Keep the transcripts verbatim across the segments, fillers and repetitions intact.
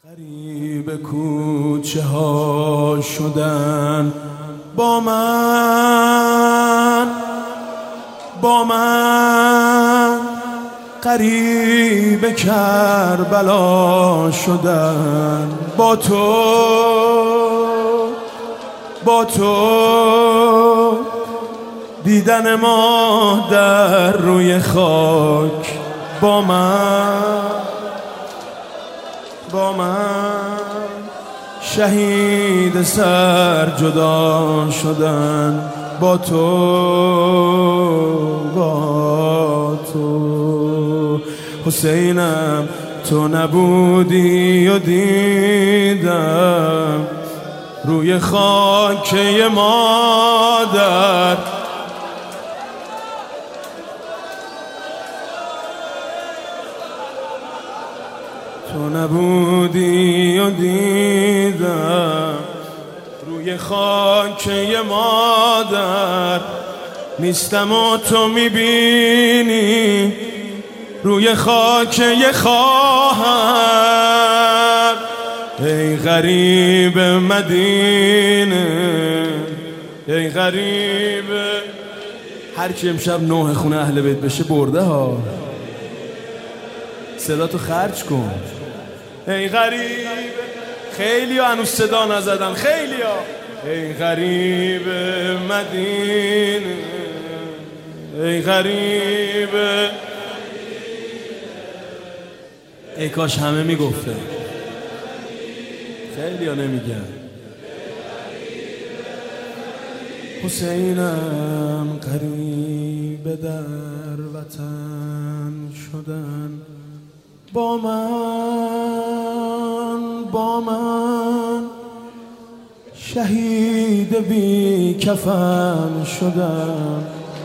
غریب کوچه ها شدن با من، با من غریب کربلا شدن با تو، با تو دیدن ما در روی خاک با من، با من شهید سر جدا شدن با تو، با تو حسینم تو نبودی و دیدم روی خاک مادر تو نبودی و دیدم روی خاک مادر نیستم و تو میبینی روی خاک خواهر. ای غریب مدینه، ای غریب، هر کی امشب نوح خونه اهل بیت بشه برده ها، صدا تو خرج کن. ای غریب، خیلی ها هنوز صدا نزدن، خیلی ها. ای غریب مدینه، ای غریب، ای کاش همه میگفته، خیلی ها نمیگن. حسینم غریب در وطن شدن با من، با من شهید بی کفن شدم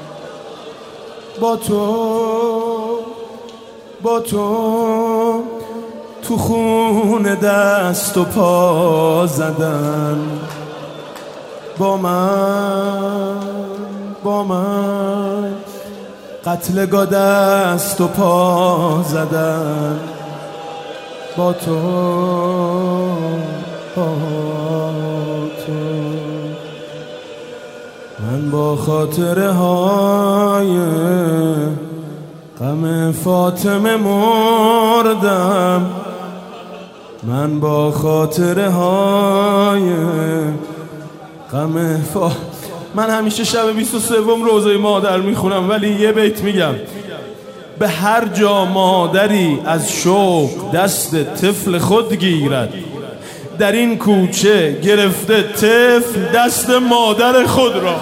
با تو، با تو تو خون دست و پا زدن با من، با من قتلگاه دست و پا زدن با تو، با تو من با خاطره های غم فاطمه مردم، من با خاطره های غم فاطمه. من همیشه شب بیست و سوم روزه مادر میخونم، ولی یه بیت میگم: به هر جا مادری از شوق دست طفل خود گیرد، در این کوچه گرفته طفل دست مادر خود را.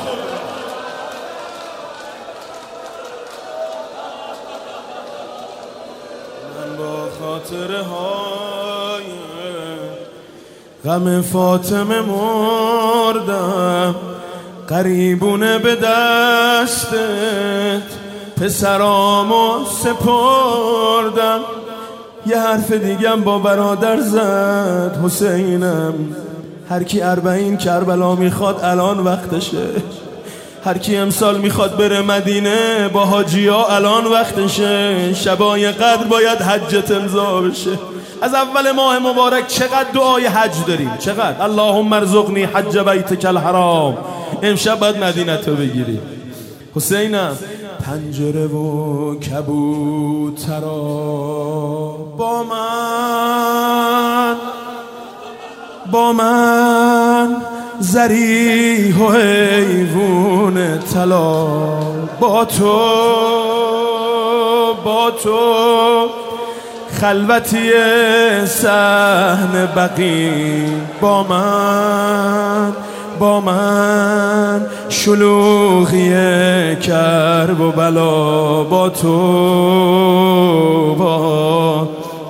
من با خاطره های غم فاطمه مردم، قریبونه به دستت پسرامو سپردم. یه حرف دیگم با برادر زد: حسینم هر کی اربعین کربلا میخواد الان وقتشه، هر کی امسال میخواد بره مدینه با حاجیا الان وقتشه. شبای قدر باید حجت امضا بشه. از اول ماه مبارک چقدر دعای حج داریم، چقدر اللهم ارزقنی حج بیتک الحرام. امشب باید مدینه تو بگیری. حسینم پنجره و کبوترا با من، با من زریح و حیوون طلا با تو، با تو خلوتی صحن بقی با من، با من شلوغی کرب و بلا با تو، با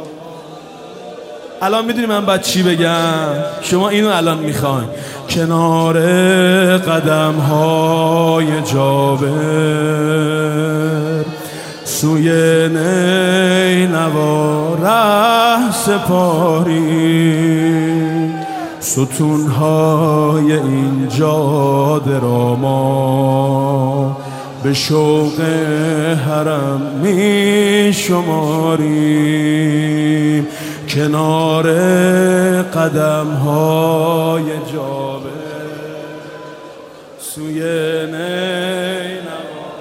الان میدونی من باید چی بگم؟ شما اینو الان میخواین. کنار قدم های جابر سوی نینوا ره سپاری، ستونهای این جاده را ما به شوق حرم می شماریم. کنار قدم های جابه سوی نینوا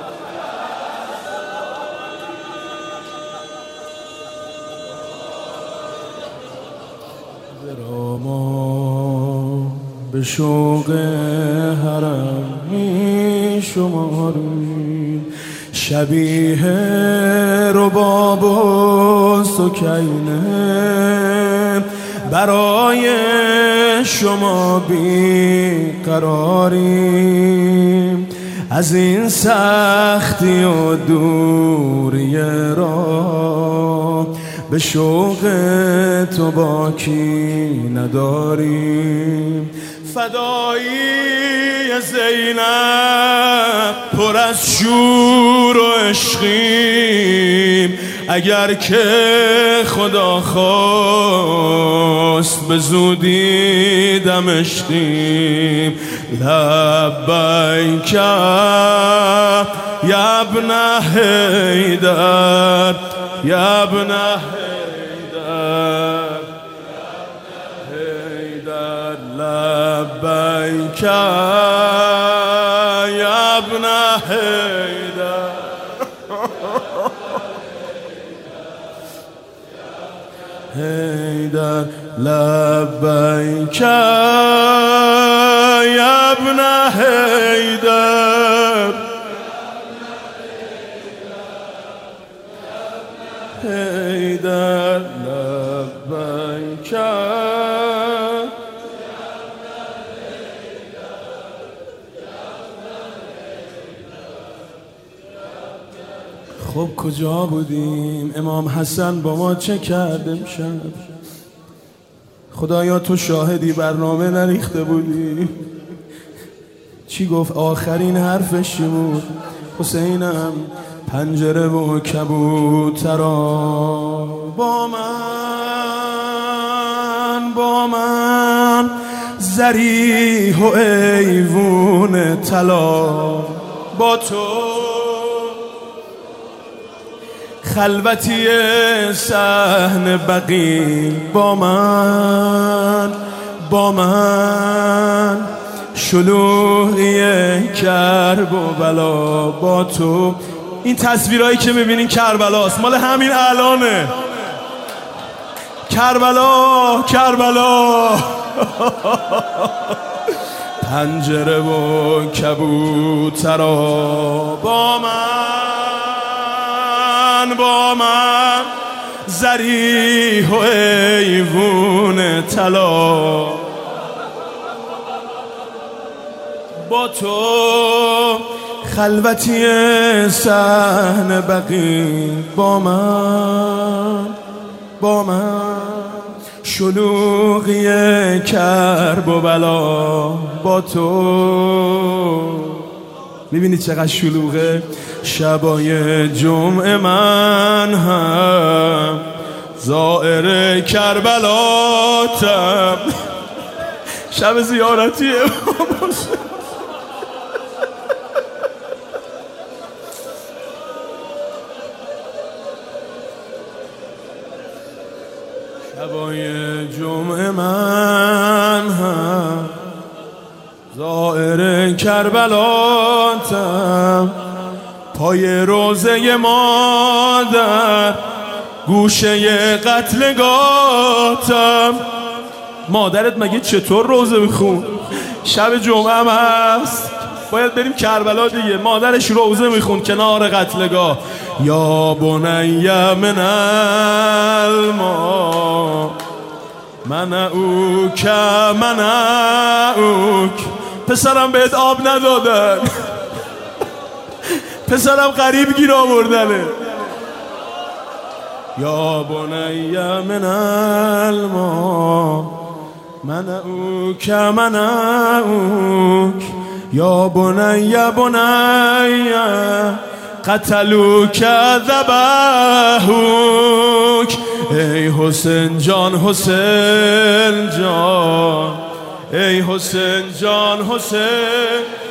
دراما به شوق حرم می شماریم شبیه رباب و سکینه برای شما بی قراریم از این سختی و دوری را به شوق تو باکی نداریم فدایی زینب پر از شور و عشقیم اگر که خدا خواست به زودی دمشقیم لبیک یا ابن حیدر یا ابن حیدر حیدر لبیک یا ابن حیدر حیدر لبیک یا ابن حیدر حیدر لبیک خب کجا بودیم؟ امام حسن با ما چه کرد امشب؟ خدایا تو شاهدی برنامه نریخته بودی. چی گفت؟ آخرین حرفش چی بود؟ حسینم پنجره و کبوترا با من با من زریح و ایوون طلا با تو خلوتی صحن بقی با من با من شلوغی کرب و بلا با تو. این تصویرهایی که میبینین کربلاست، مال همین الانه. کربلا کربلا پنجره و کبوترا با من با من زریح و ایوون طلا با تو خلوتی صحن بقی با من با من شلوغی کرب و بلا با تو. میبینید چقدر شلوغه؟ شبای جمعه من هم زائر کربلاتم. شب زیارتی شبای جمعه من هم زائر کربلاتم. پای روزه مادر گوشه قتلگاتم. مادرت مگه چطور روزه میخون؟ شب جمعه هم هست، باید بریم کربلا دیگه. مادرش روزه میخون کنار قتلگاه. یا بنی من الما منعوک منعوک. پسرم بهت آب ندادن، پسرم غریب گیر آوردنه. یا بنی من الما منعوک منعوک. یا بنی بنی قتلوک ذبحوک. ای حسین جان حسین جان ای حسین جان حسین